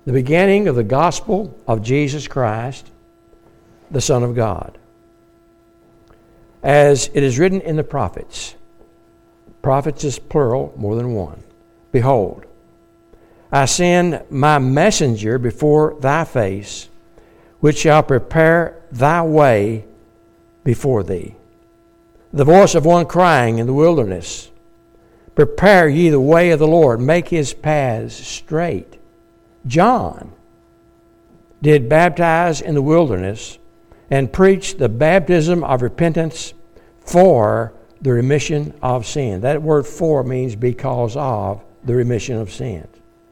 the beginning of the gospel of Jesus Christ, the Son of God. As it is written in the prophets is plural, more than one. Behold, I send my messenger before thy face, which shall prepare thy way before thee. The voice of one crying in the wilderness, prepare ye the way of the Lord, make his paths straight. John did baptize in the wilderness and preach the baptism of repentance for the remission of sin. That word for means because of the remission of sins.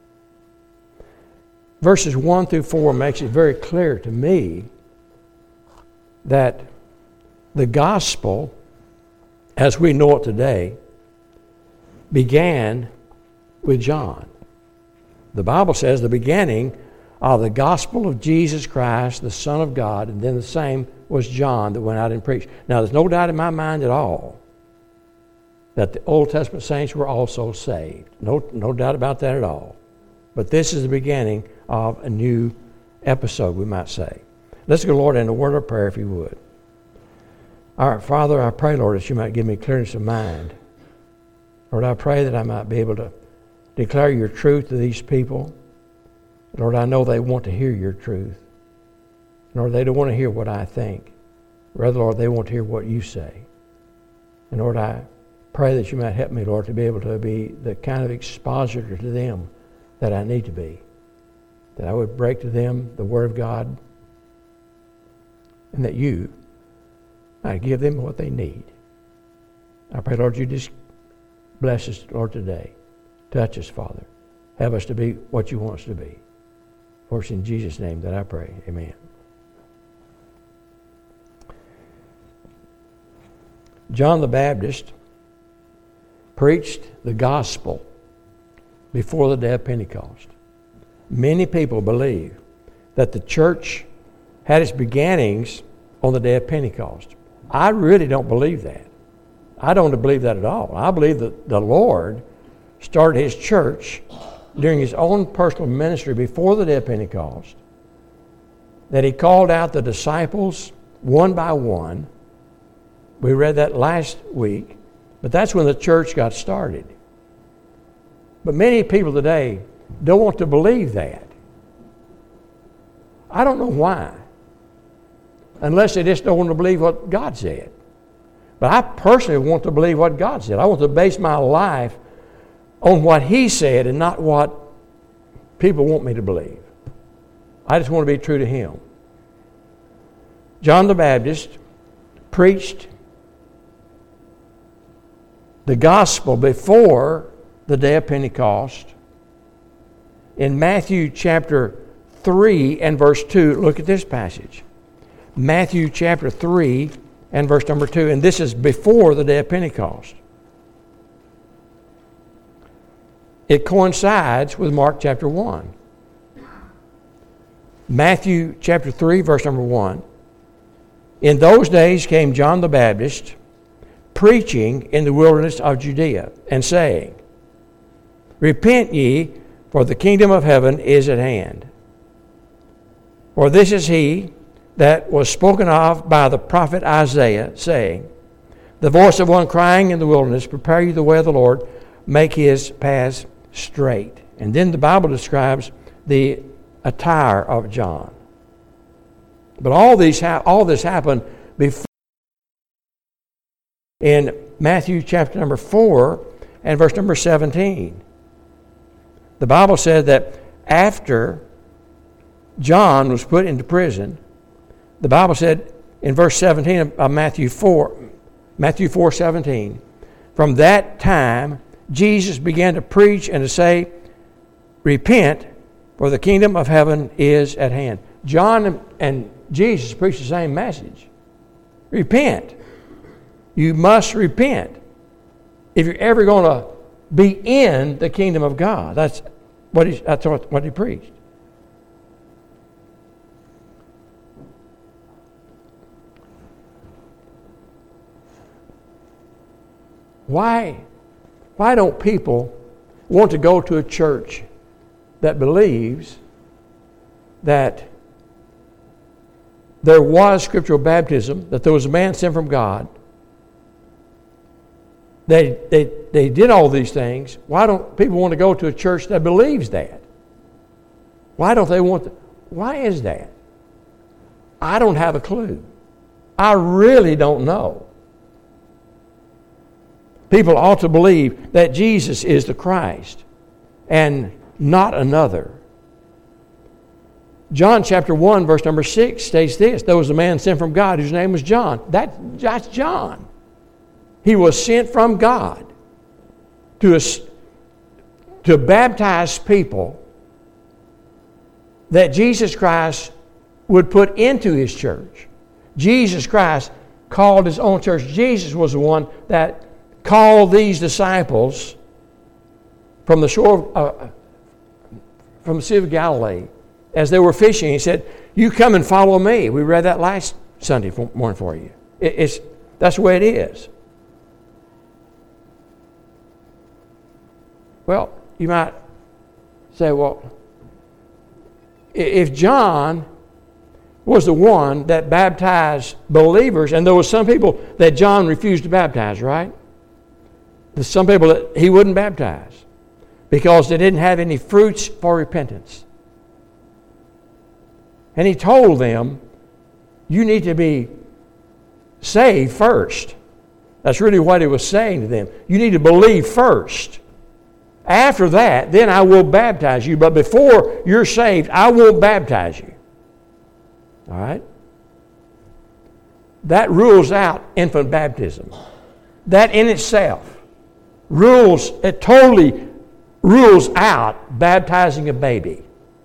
Verses 1 through 4 makes it very clear to me that the gospel, as we know it today, began with John. The Bible says the beginning of the gospel of Jesus Christ, the Son of God, and then the same was John that went out and preached. Now, there's no doubt in my mind at all that the Old Testament saints were also saved. No doubt about that at all. But this is the beginning of a new episode, we might say. Let's go, Lord, in a word of prayer, if you would. All right, Father, I pray, Lord, that you might give me clearness of mind. Lord, I pray that I might be able to declare your truth to these people. Lord, I know they want to hear your truth. Lord, they don't want to hear what I think. Rather, Lord, they want to hear what you say. And Lord, I pray that you might help me, Lord, to be able to be the kind of expositor to them that I need to be. That I would break to them the Word of God, and that you might give them what they need. I pray, Lord, you just bless us, Lord, today. Touch us, Father. Have us to be what you want us to be. For it's in Jesus' name that I pray. Amen. John the Baptist preached the gospel before the day of Pentecost. Many people believe that the church had its beginnings on the day of Pentecost. I really don't believe that. I don't believe that at all. I believe that the Lord started his church during his own personal ministry before the day of Pentecost, that he called out the disciples one by one. We read that last week, but that's when the church got started. But many people today don't want to believe that. I don't know why, unless they just don't want to believe what God said. But I personally want to believe what God said. I want to base my life on what he said and not what people want me to believe. I just want to be true to him. John the Baptist preached the gospel before the day of Pentecost. In Matthew chapter 3 and verse 2, look at this passage. Matthew chapter 3 and verse number 2, and this is before the day of Pentecost. It coincides with Mark chapter 1. Matthew chapter 3, verse number 1. In those days came John the Baptist, preaching in the wilderness of Judea, and saying, Repent ye, for the kingdom of heaven is at hand. For this is he that was spoken of by the prophet Isaiah, saying, The voice of one crying in the wilderness, Prepare ye the way of the Lord, make his paths straight. And then the Bible describes the attire of John. But all this happened before. In Matthew chapter number 4 and verse number 17. The Bible said that after John was put into prison, the Bible said in verse 17 of Matthew 4:17, from that time Jesus began to preach and to say, Repent, for the kingdom of heaven is at hand. John and Jesus preached the same message. Repent. You must repent if you're ever going to be in the kingdom of God. That's what he preached. Why don't people want to go to a church that believes that there was scriptural baptism, that there was a man sent from God, they did all these things, why don't people want to go to a church that believes that? Why don't they want to? Why is that? I don't have a clue. I really don't know. People ought to believe that Jesus is the Christ and not another. John chapter 1, verse number 6 states this: there was a man sent from God whose name was John. That's John. He was sent from God to baptize people that Jesus Christ would put into His church. Jesus Christ called His own church. Jesus was the one that called these disciples from the shore from the Sea of Galilee as they were fishing. He said, "You come and follow me." We read that last Sunday morning for you. That's the way it is. Well, you might say, well, if John was the one that baptized believers, and there were some people that John refused to baptize, right? There's some people that he wouldn't baptize because they didn't have any fruits for repentance. And he told them, you need to be saved first. That's really what he was saying to them. You need to believe first. After that, then I will baptize you. But before you're saved, I won't baptize you. All right? That rules out infant baptism. That in itself totally rules out baptizing a baby.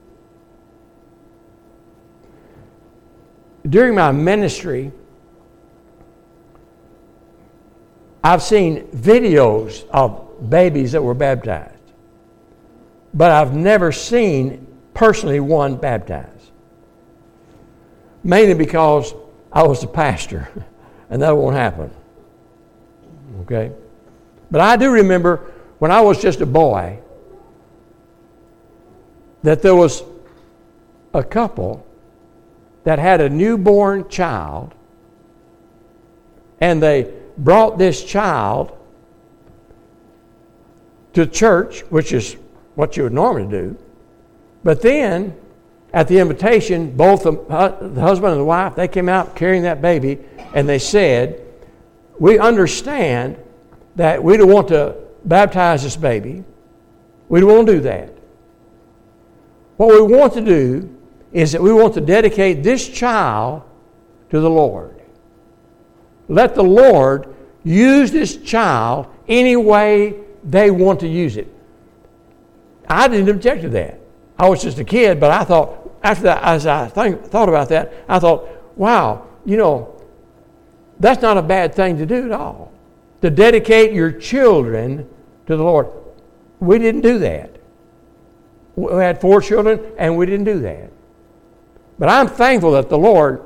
During my ministry, I've seen videos of babies that were baptized, but I've never seen personally one baptized. Mainly because I was the pastor, and that won't happen. Okay? But I do remember when I was just a boy that there was a couple that had a newborn child, and they brought this child to church, which is what you would normally do. But then, at the invitation, both the husband and the wife, they came out carrying that baby, and they said, we understand that we don't want to baptize this baby. We don't want to do that. What we want to do is that we want to dedicate this child to the Lord. Let the Lord use this child any way they want to use it. I didn't object to that. I was just a kid, but I thought, after that, as I thought about that, I thought, wow, that's not a bad thing to do at all. To dedicate your children to the Lord. We didn't do that. We had 4 children, and we didn't do that. But I'm thankful that the Lord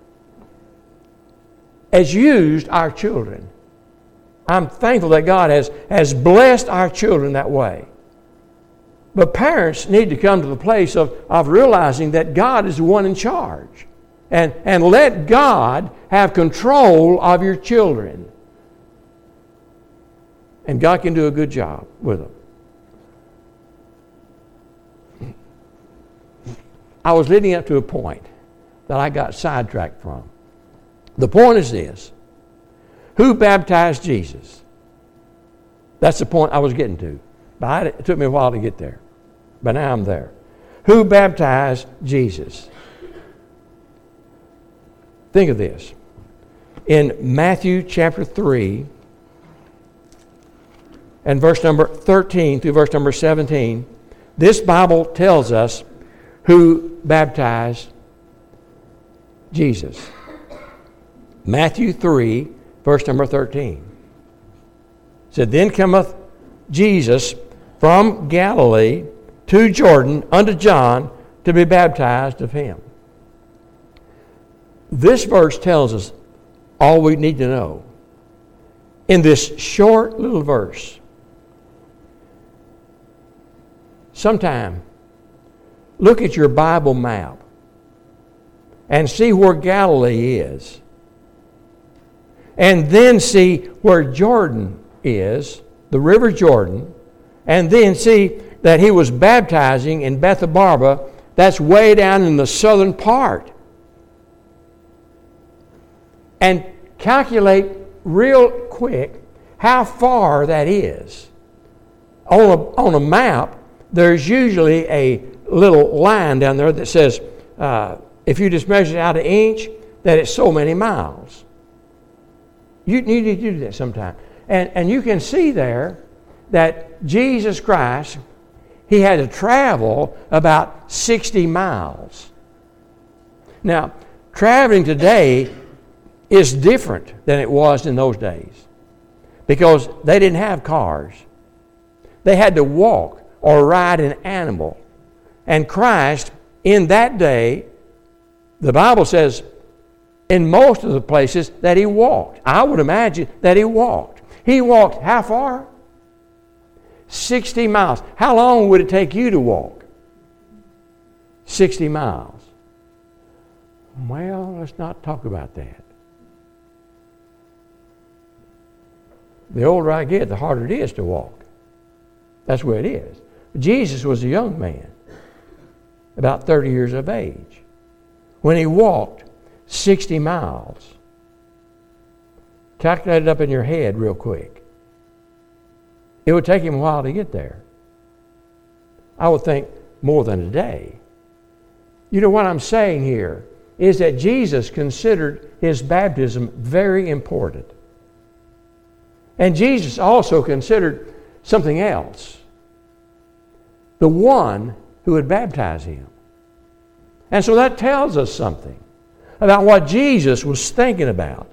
has used our children. I'm thankful that God has blessed our children that way. But parents need to come to the place of realizing that God is the one in charge. And let God have control of your children. And God can do a good job with them. I was leading up to a point that I got sidetracked from. The point is this: who baptized Jesus? That's the point I was getting to. But it took me a while to get there. But now I'm there. Who baptized Jesus? Think of this. In Matthew chapter 3 and verse number 13 through verse number 17, this Bible tells us who baptized Jesus. Matthew 3, verse number 13. It said, Then cometh Jesus from Galilee to Jordan unto John to be baptized of him. This verse tells us all we need to know. In this short little verse, sometime look at your Bible map and see where Galilee is. And then see where Jordan is, the River Jordan, and then see that he was baptizing in Bethabara. That's way down in the southern part. And calculate real quick how far that is. On a map, there's usually a little line down there that says, if you just measure it out an inch, that it's so many miles. You need to do that sometime. And you can see there that Jesus Christ, he had to travel about 60 miles. Now, traveling today is different than it was in those days because they didn't have cars. They had to walk or ride an animal. And Christ, in that day, the Bible says, in most of the places that he walked. I would imagine that he walked. He walked how far? 60 miles. How long would it take you to walk? 60 miles. Well, let's not talk about that. The older I get, the harder it is to walk. That's where it is. Jesus was a young man, about 30 years of age, when he walked 60 miles. Calculate it up in your head real quick. It would take him a while to get there. I would think more than a day. You know what I'm saying here is that Jesus considered his baptism very important. And Jesus also considered something else. The one who would baptize him. And so that tells us something about what Jesus was thinking about.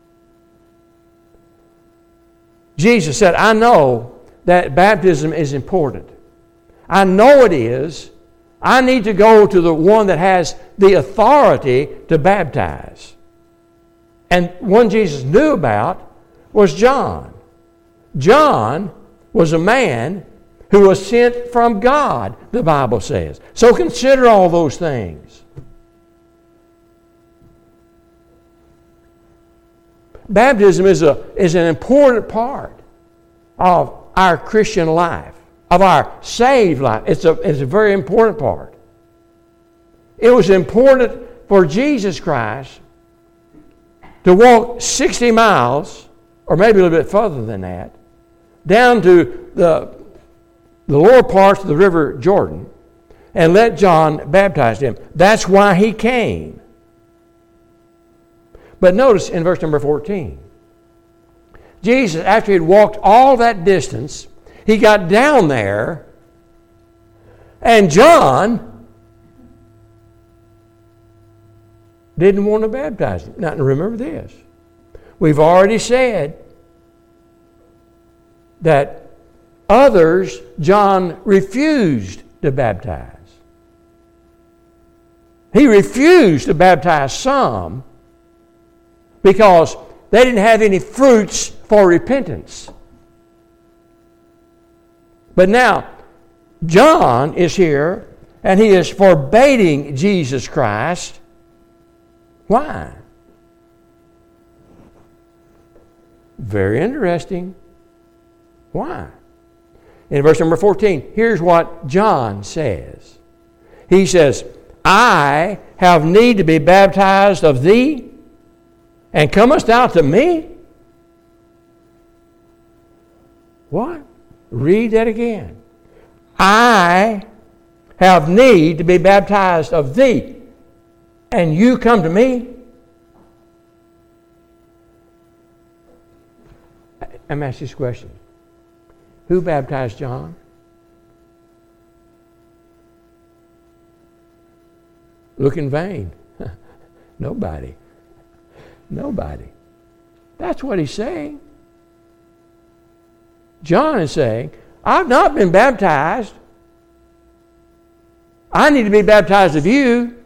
Jesus said, I know that baptism is important. I know it is. I need to go to the one that has the authority to baptize. And one Jesus knew about was John. John was a man who was sent from God, the Bible says. So consider all those things. Baptism is an important part of our Christian life, of our saved life. It's a very important part. It was important for Jesus Christ to walk 60 miles, or maybe a little bit further than that, down to the lower parts of the River Jordan and let John baptize him. That's why he came. But notice in verse number 14, Jesus, after he had walked all that distance, he got down there, and John didn't want to baptize him. Now, remember this. We've already said that others, John refused to baptize. He refused to baptize some because they didn't have any fruits for repentance. But now, John is here, and he is forbidding Jesus Christ. Why? Very interesting. Why? In verse number 14, here's what John says. He says, I have need to be baptized of thee, and comest thou to me? What? Read that again. I have need to be baptized of thee, and you come to me? Let me ask this question. Who baptized John? Look in vain. Nobody. Nobody. That's what he's saying. John is saying, I've not been baptized. I need to be baptized of you.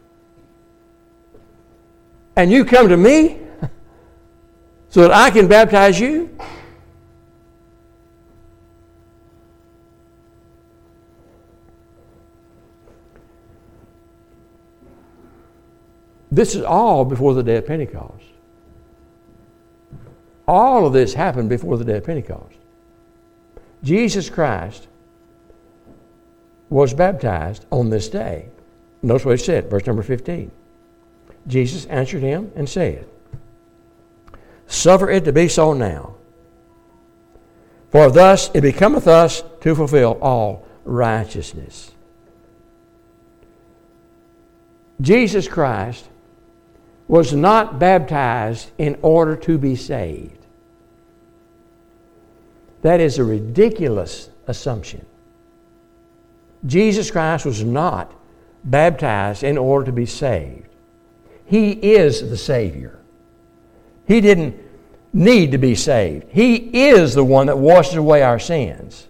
And you come to me so that I can baptize you? This is all before the day of Pentecost. All of this happened before the day of Pentecost. Jesus Christ was baptized on this day. Notice what it said, verse number 15. Jesus answered him and said, Suffer it to be so now, for thus it becometh us to fulfill all righteousness. Jesus Christ was not baptized in order to be saved. That is a ridiculous assumption. Jesus Christ was not baptized in order to be saved. He is the Savior. He didn't need to be saved. He is the one that washes away our sins.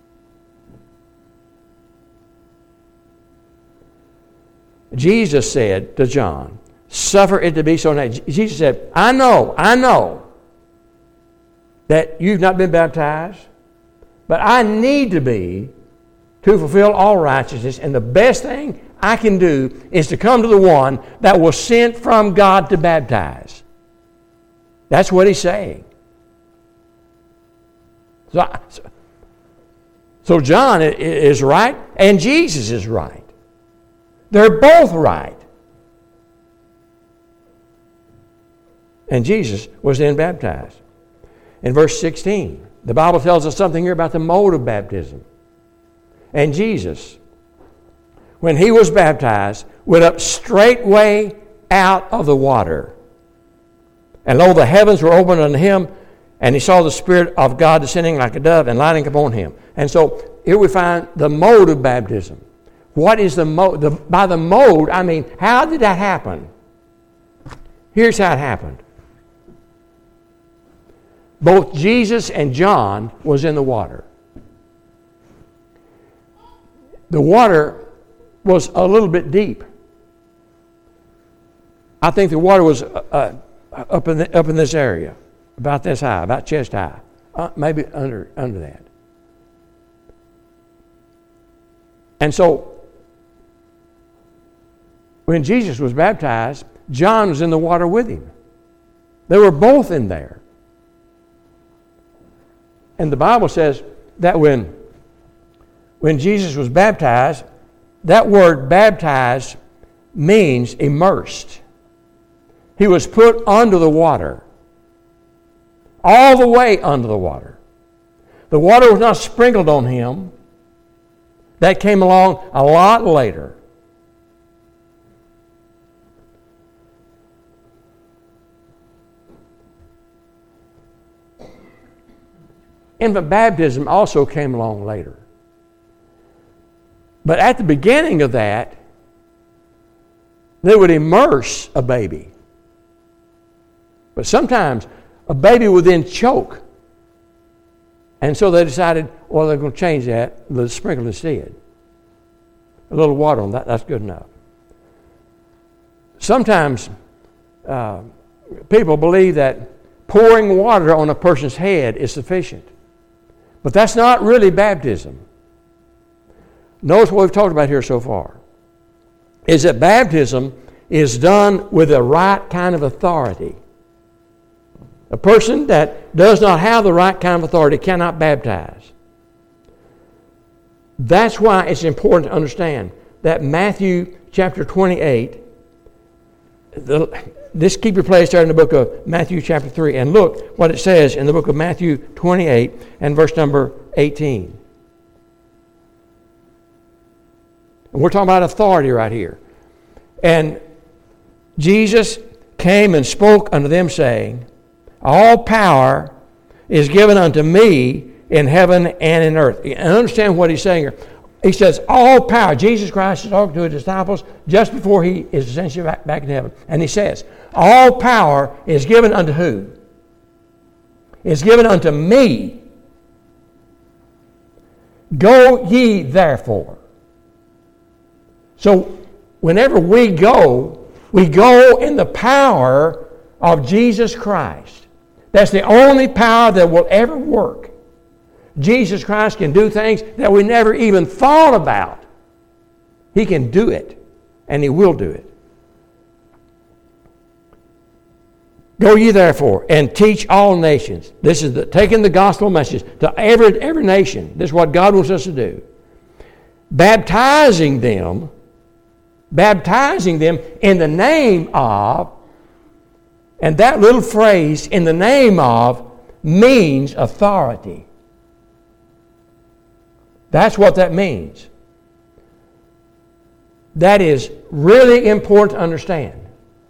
Jesus said to John, Suffer it to be so now. Jesus said, I know that you've not been baptized, but I need to be to fulfill all righteousness, and the best thing I can do is to come to the one that was sent from God to baptize. That's what he's saying. So John is right, and Jesus is right. They're both right. And Jesus was then baptized. In verse 16, the Bible tells us something here about the mode of baptism. And Jesus, when he was baptized, went up straightway out of the water. And lo, the heavens were opened unto him, and he saw the Spirit of God descending like a dove and lighting upon him. And so here we find the mode of baptism. What is the mode? By the mode, I mean, how did that happen? Here's how it happened. Both Jesus and John was in the water. The water was a little bit deep. I think the water was up in this area, about this high, about chest high, maybe under that. And so, when Jesus was baptized, John was in the water with him. They were both in there. And the Bible says that when Jesus was baptized, that word baptized means immersed. He was put under the water, all the way under the water. The water was not sprinkled on him. That came along a lot later. Infant baptism also came along later. But at the beginning of that, they would immerse a baby. But sometimes a baby would then choke. And so they decided, well, they're going to change that. Let's sprinkle instead. A little water on that, that's good enough. Sometimes people believe that pouring water on a person's head is sufficient. But that's not really baptism. Notice what we've talked about here so far. Is that baptism is done with the right kind of authority. A person that does not have the right kind of authority cannot baptize. That's why it's important to understand that Matthew chapter 28, just keep your place there in the book of Matthew chapter 3, and look what it says in the book of Matthew 28 and verse number 18. And we're talking about authority right here. And Jesus came and spoke unto them, saying, All power is given unto me in heaven and in earth. And understand what he's saying here. He says, all power. Jesus Christ is talking to his disciples just before he is essentially back in heaven. And he says, all power is given unto who? It's given unto me. Go ye therefore. So whenever we go in the power of Jesus Christ. That's the only power that will ever work. Jesus Christ can do things that we never even thought about. He can do it, and he will do it. Go ye therefore and teach all nations. This is taking the gospel message to every nation. This is what God wants us to do. Baptizing them in the name of, and that little phrase, in the name of, means authority. That's what that means. That is really important to understand.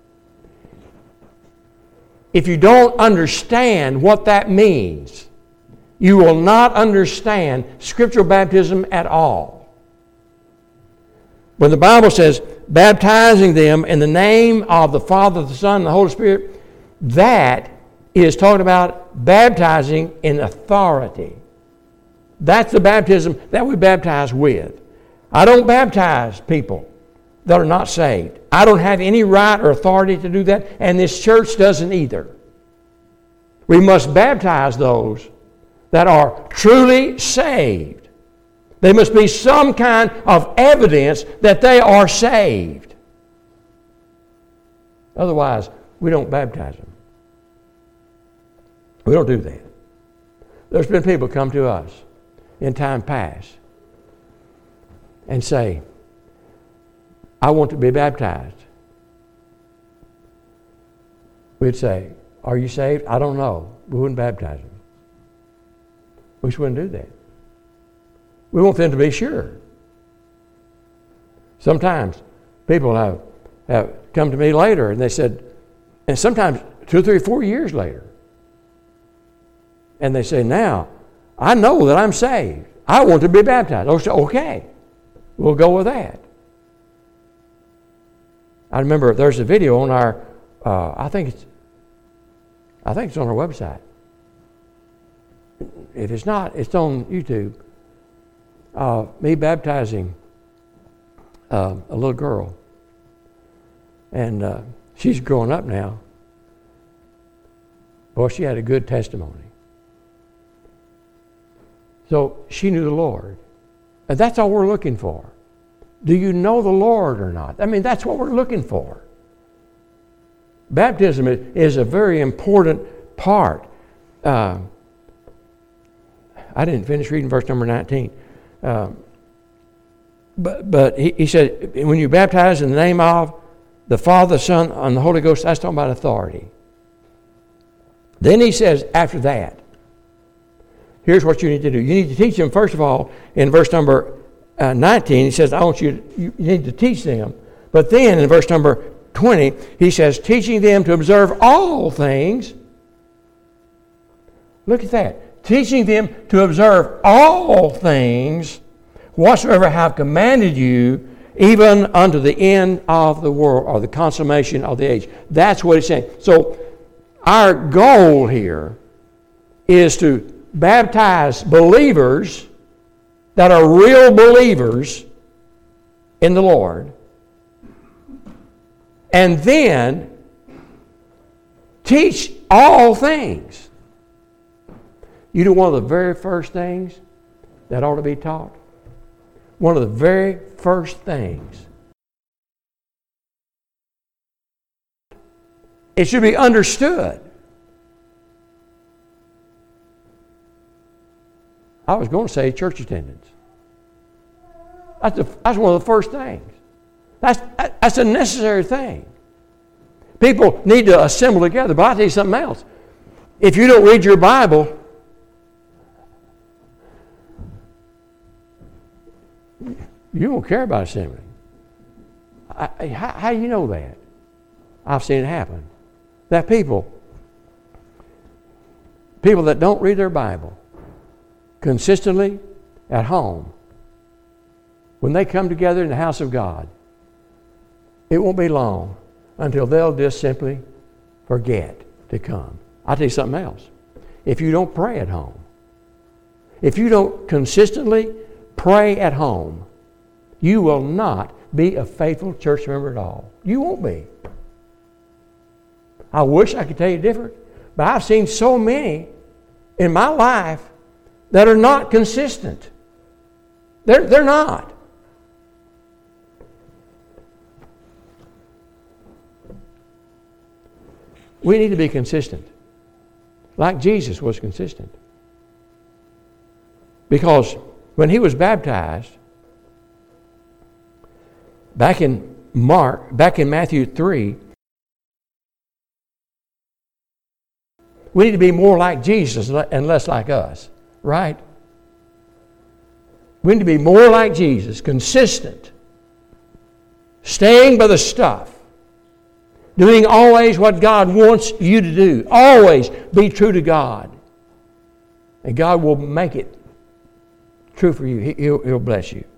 If you don't understand what that means, you will not understand scriptural baptism at all. When the Bible says, baptizing them in the name of the Father, the Son, and the Holy Spirit, that is talking about baptizing in authority. That's the baptism that we baptize with. I don't baptize people that are not saved. I don't have any right or authority to do that, and this church doesn't either. We must baptize those that are truly saved. There must be some kind of evidence that they are saved. Otherwise, we don't baptize them. We don't do that. There's been people come to us in time past and say, I want to be baptized. We'd say, are you saved? I don't know. We wouldn't baptize them. We just wouldn't do that. We want them to be sure. Sometimes people have come to me later and they said, and sometimes 2, 3, 4 years later, and they say, now, I know that I'm saved. I want to be baptized. Okay, we'll go with that. I remember there's a video on our, I think it's on our website. If it's not, it's on YouTube. Me baptizing a little girl. And she's growing up now. Boy, she had a good testimony. So she knew the Lord. And that's all we're looking for. Do you know the Lord or not? I mean, that's what we're looking for. Baptism is a very important part. I didn't finish reading verse number 19. But he said, when you baptize in the name of the Father, the Son, and the Holy Ghost, that's talking about authority. Then he says, after that, here's what you need to do. You need to teach them, first of all, in verse number 19, he says, you need to teach them. But then in verse number 20, he says, teaching them to observe all things. Look at that. Teaching them to observe all things whatsoever I have commanded you, even unto the end of the world, or the consummation of the age. That's what it's saying. So our goal here is to baptize believers that are real believers in the Lord, and then teach all things. You know one of the very first things that ought to be taught? One of the very first things. It should be understood. I was going to say church attendance. That's one of the first things. That's a necessary thing. People need to assemble together. But I'll tell you something else. If you don't read your Bible, you don't care about assembling. How do you know that? I've seen it happen. That people that don't read their Bible consistently at home, when they come together in the house of God, it won't be long until they'll just simply forget to come. I'll tell you something else. If you don't pray at home, if you don't consistently pray at home, you will not be a faithful church member at all. You won't be. I wish I could tell you different, but I've seen so many in my life that are not consistent. They're not. We need to be consistent, like Jesus was consistent. Because when he was baptized, back in Matthew 3, we need to be more like Jesus and less like us, right? We need to be more like Jesus, consistent, staying by the stuff, doing always what God wants you to do. Always be true to God. And God will make it true for you. He'll bless you.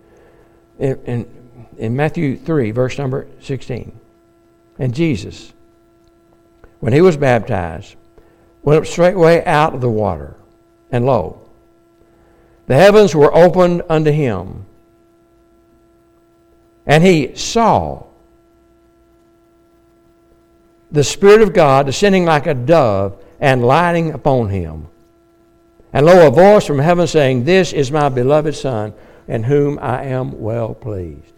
In Matthew 3, verse number 16. And Jesus, when he was baptized, went up straightway out of the water. And lo, the heavens were opened unto him. And he saw the Spirit of God descending like a dove and lighting upon him. And lo, a voice from heaven saying, This is my beloved Son, in whom I am well pleased.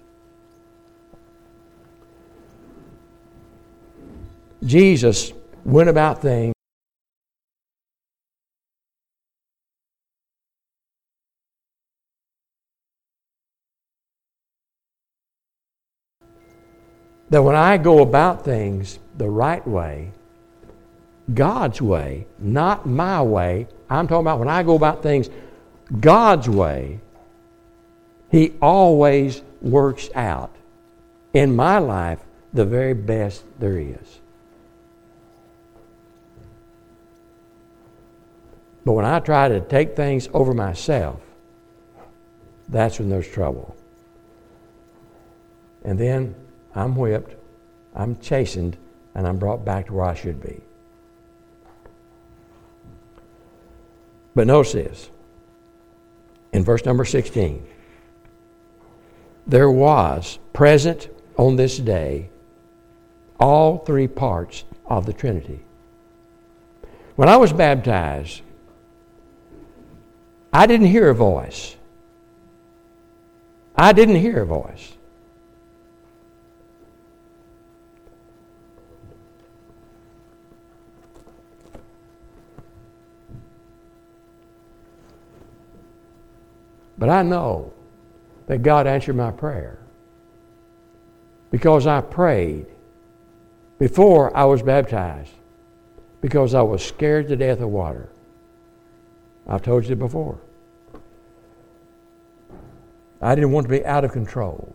Jesus went about things that when I go about things the right way, God's way, not my way, I'm talking about when I go about things God's way, He always works out in my life the very best there is. But when I try to take things over myself, that's when there's trouble. And then I'm whipped, I'm chastened, and I'm brought back to where I should be. But notice this. In verse number 16, there was present on this day all three parts of the Trinity. When I was baptized, I didn't hear a voice. I didn't hear a voice. But I know that God answered my prayer because I prayed before I was baptized because I was scared to death of water. I've told you before. I didn't want to be out of control.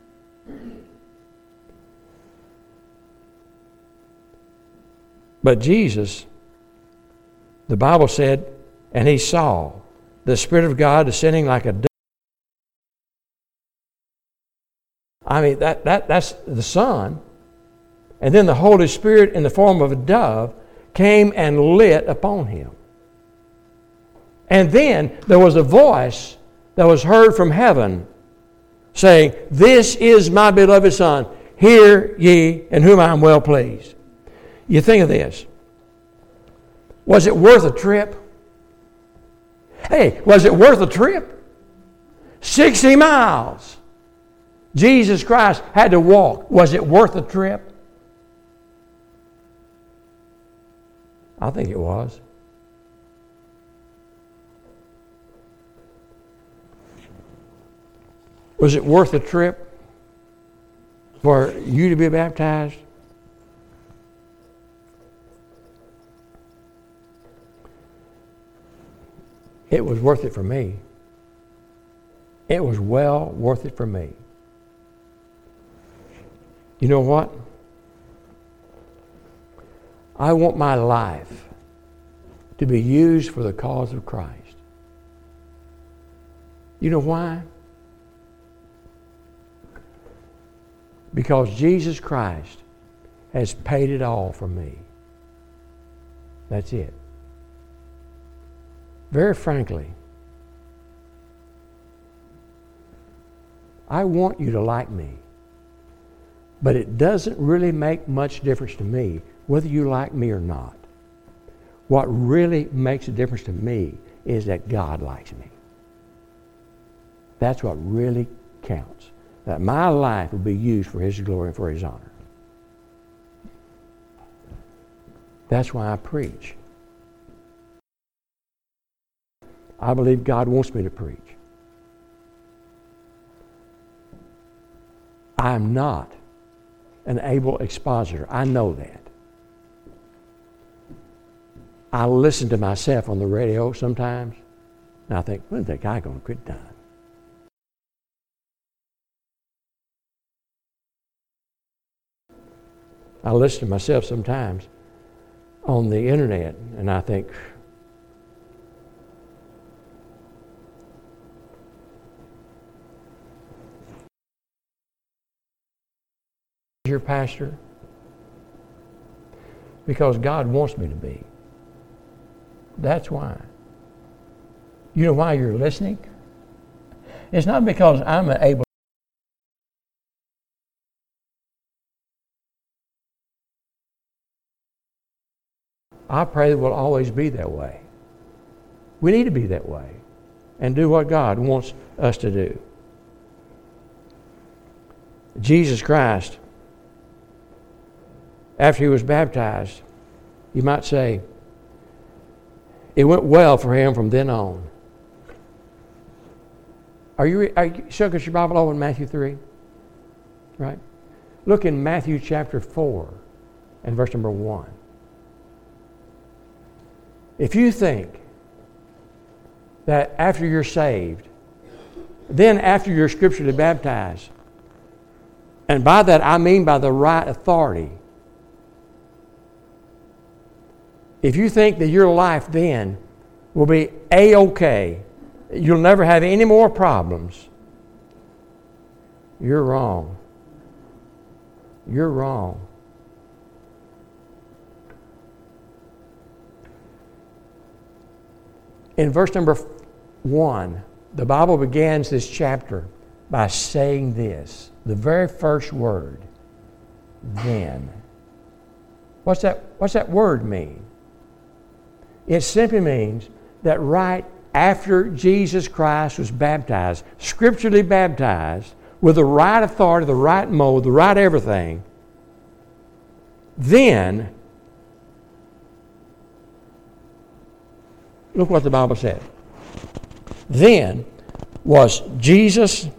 But Jesus, the Bible said, and he saw the Spirit of God descending like a dove. I mean, that's the Son. And then the Holy Spirit in the form of a dove came and lit upon him. And then there was a voice that was heard from heaven saying, This is my beloved Son. Hear ye, in whom I am well pleased. You think of this. Was it worth a trip? Hey, was it worth a trip? 60 miles. Jesus Christ had to walk. Was it worth a trip? I think it was. Was it worth a trip for you to be baptized? It was worth it for me. It was well worth it for me. You know what? I want my life to be used for the cause of Christ. You know why? Because Jesus Christ has paid it all for me. That's it. Very frankly, I want you to like me, but it doesn't really make much difference to me whether you like me or not. What really makes a difference to me is that God likes me. That's what really counts. That my life will be used for His glory and for His honor. That's why I preach. I believe God wants me to preach. I am not an able expositor. I know that. I listen to myself on the radio sometimes, and I think, when's that guy going to quit dying? I listen to myself sometimes on the internet, and I think, your pastor? Because God wants me to be. That's why. You know why you're listening? It's not because I'm able. I pray that we'll always be that way. We need to be that way and do what God wants us to do. Jesus Christ, after he was baptized, you might say, it went well for him from then on. Are you show us your Bible over in Matthew 3? Right? Look in Matthew chapter 4 and verse number 1. If you think that after you're saved, then after you're scripturally baptized, and by that I mean by the right authority, if you think that your life then will be A-OK, you'll never have any more problems, you're wrong. You're wrong. In verse number 1, the Bible begins this chapter by saying this, the very first word, then. What's that word mean? It simply means that right after Jesus Christ was baptized, scripturally baptized, with the right authority, the right mode, the right everything, then, look what the Bible said. Then was Jesus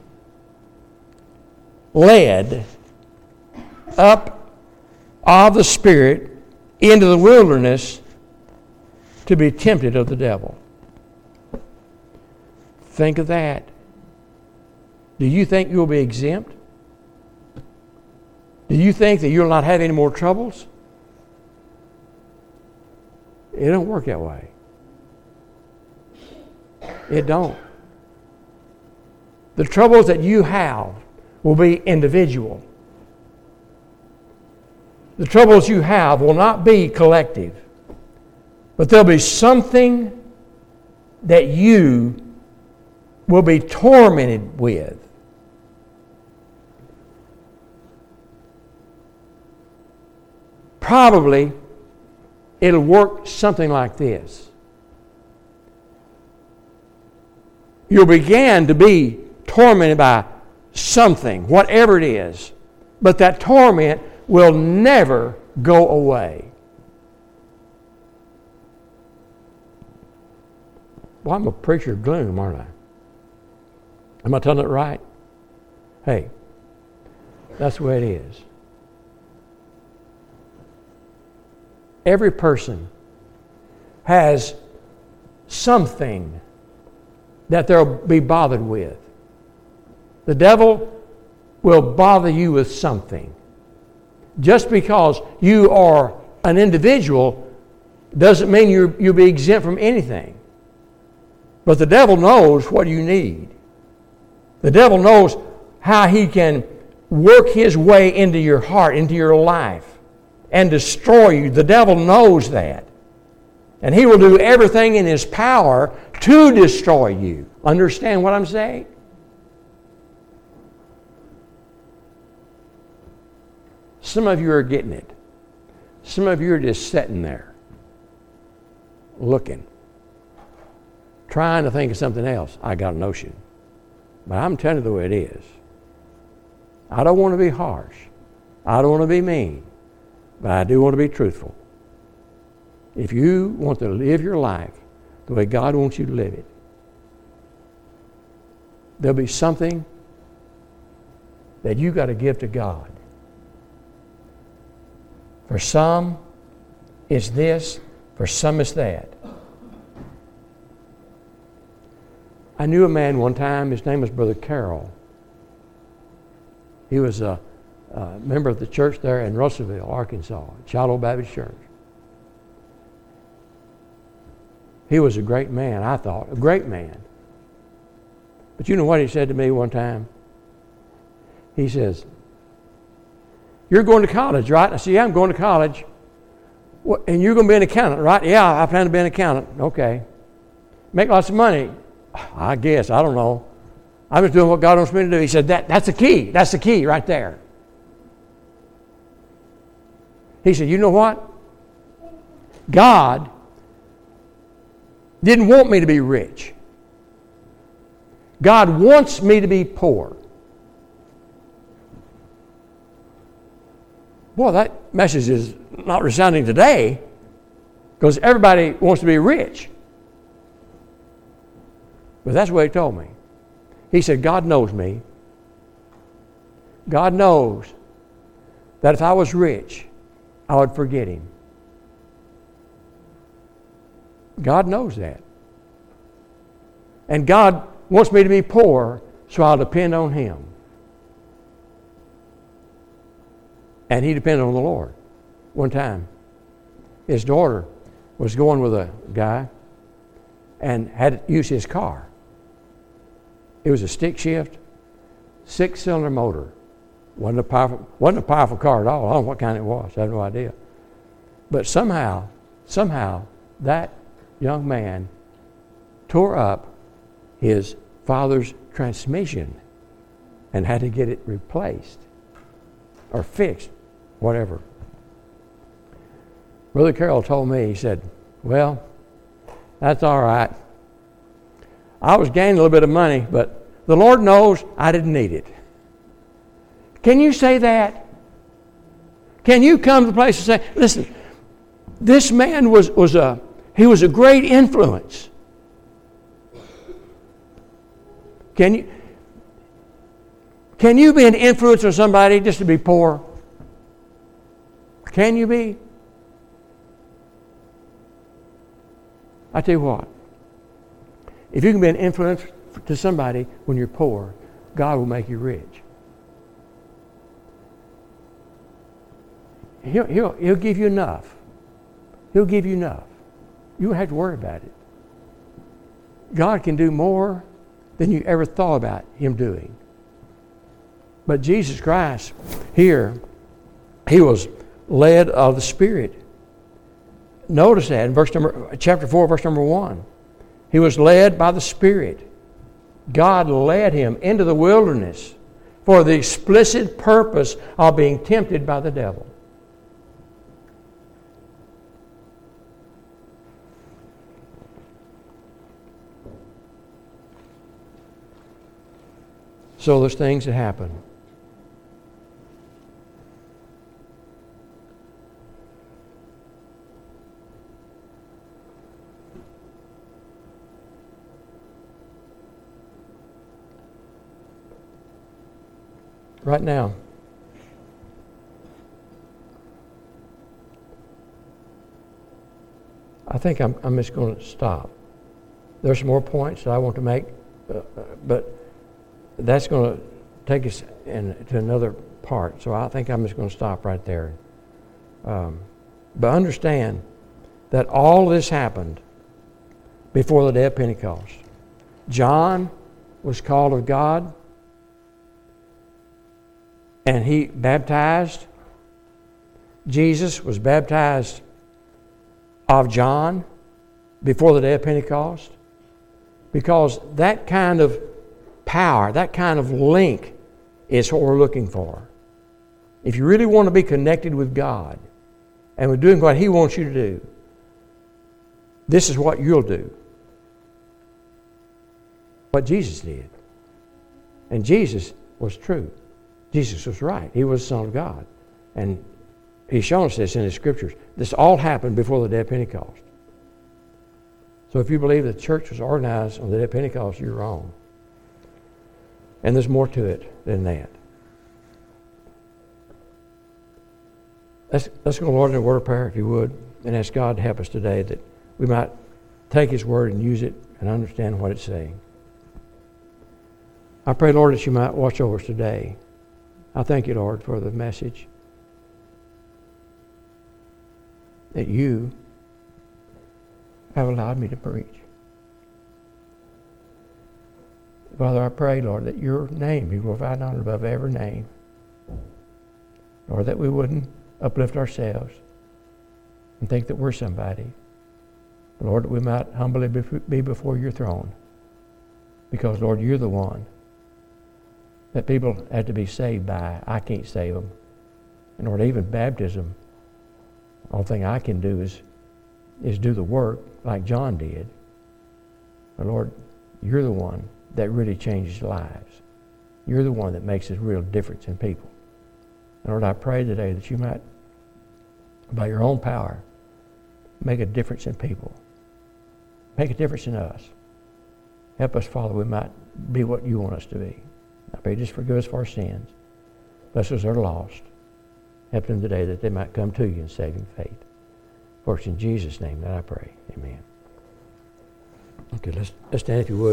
led up of the Spirit into the wilderness to be tempted of the devil. Think of that. Do you think you'll be exempt? Do you think that you'll not have any more troubles? It don't work that way. It don't. The troubles that you have will be individual. The troubles you have will not be collective, but there'll be something that you will be tormented with. Probably it'll work something like this. You'll begin to be tormented by something, whatever it is, but that torment will never go away. Well, I'm a preacher of gloom, aren't I? Am I telling it right? Hey, that's the way it is. Every person has something that they'll be bothered with. The devil will bother you with something. Just because you are an individual doesn't mean you'll be exempt from anything. But the devil knows what you need. The devil knows how he can work his way into your heart, into your life, and destroy you. The devil knows that. And he will do everything in his power to destroy you. Understand what I'm saying? Some of you are getting it. Some of you are just sitting there, looking, trying to think of something else. I got a notion. But I'm telling you the way it is. I don't want to be harsh. I don't want to be mean. But I do want to be truthful. if you want to live your life the way God wants you to live it, there'll be something that you got to give to God. For some, it's this. For some, it's that. I knew a man one time. His name was Brother Carroll. He was a member of the church there in Russellville, Arkansas, Shiloh Baptist Church. He was a great man, I thought, a great man. But you know what he said to me one time? He says, "You're going to college, right?" I said, "Yeah, I'm going to college." "Well, and you're going to be an accountant, right?" "Yeah, I plan to be an accountant." "Okay. Make lots of money?" "I guess. I don't know. I'm just doing what God wants me to do." He said, that's the key. That's the key right there. He said, "You know what? God didn't want me to be rich. God wants me to be poor." Boy, that message is not resounding today because everybody wants to be rich. But that's what he told me. He said, God knows me. God knows that if I was rich, I would forget him. God knows that. And God wants me to be poor, so I'll depend on him. And he depended on the Lord. One time, his daughter was going with a guy and had to use his car. It was a stick shift, 6-cylinder motor. Wasn't a powerful car at all. I don't know what kind it was. I have no idea. But somehow, that young man tore up his father's transmission and had to get it replaced or fixed, whatever. Brother Carroll told me, he said, "Well, that's all right. I was gaining a little bit of money, but the Lord knows I didn't need it." Can you say that? Can you come to the place and say, listen, this man was a great influence. Can you be an influence on somebody just to be poor? Can you be? I tell you what, if you can be an influence to somebody when you're poor, God will make you rich. He'll give you enough. He'll give you enough. You don't have to worry about it. God can do more than you ever thought about him doing. But Jesus Christ, here, he was led of the Spirit. Notice that in chapter 4, verse number 1. He was led by the Spirit. God led him into the wilderness for the explicit purpose of being tempted by the devil. So there's things that happen. Right now, I think I'm just going to stop. There's some more points that I want to make, but that's going to take us to another part. So I think I'm just going to stop right there. But understand that all this happened before the day of Pentecost. John was called of God, and he baptized. Jesus was baptized of John before the day of Pentecost, because that kind of power, that kind of link is what we're looking for. If you really want to be connected with God and with doing what he wants you to do, this is what you'll do. What Jesus did. And Jesus was true. Jesus was right. He was the Son of God. And He's shown us this in His Scriptures. This all happened before the day of Pentecost. So if you believe the church was organized on the day of Pentecost, you're wrong. And there's more to it than that. Let's go, Lord, in a word of prayer, if you would, and ask God to help us today that we might take His Word and use it and understand what it's saying. I pray, Lord, that you might watch over us today. I thank you, Lord, for the message that you have allowed me to preach. Father, I pray, Lord, that your name be glorified and honored above every name. Lord, that we wouldn't uplift ourselves and think that we're somebody. Lord, that we might humbly be before your throne. Because, Lord, you're the one that people have to be saved by. I can't save them. And Lord, even baptism, the only thing I can do is do the work like John did. But Lord, you're the one that really changes lives. You're the one that makes a real difference in people. And Lord, I pray today that you might, by your own power, make a difference in people. Make a difference in us. Help us, Father, we might be what you want us to be. I pray just forgive us for our sins. Bless those that are lost. Help them today that they might come to you in saving faith. For it's in Jesus' name that I pray. Amen. Okay, let's stand if you would.